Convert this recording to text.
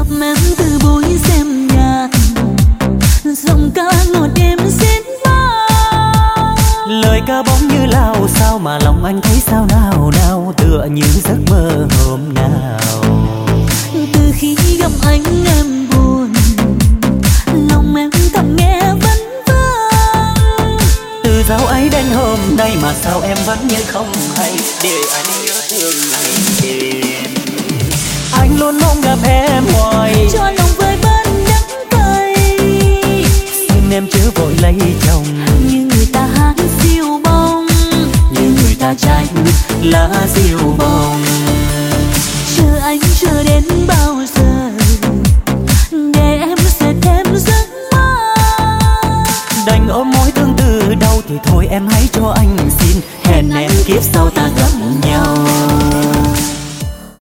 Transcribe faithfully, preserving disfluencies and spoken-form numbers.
gặp em từ buổi xem nhạc, giọng ca ngọt đêm xin bao. Lời ca bóng như lao sao mà lòng anh thấy sao nào nào, tựa như giấc mơ hôm nào. Từ khi gặp anh em buồn, lòng em thầm nghe vấn vương. Từ dạo ấy đến hôm nay mà sao em vẫn như không hay, để anh nhớ thương ngày đêm. Anh luôn mong gặp em hoài, cho lòng vơi bớt đắng cay. xin em chớ vội lấy chồng, như người ta hát siêu bông, như người ta trách lá diêu bông. chờ anh chờ đến bao giờ để em sẽ thêm giấc mơ. Đành ôm mối thương từ đâu thì thôi em hãy cho anh xin, hẹn em kiếp sau ta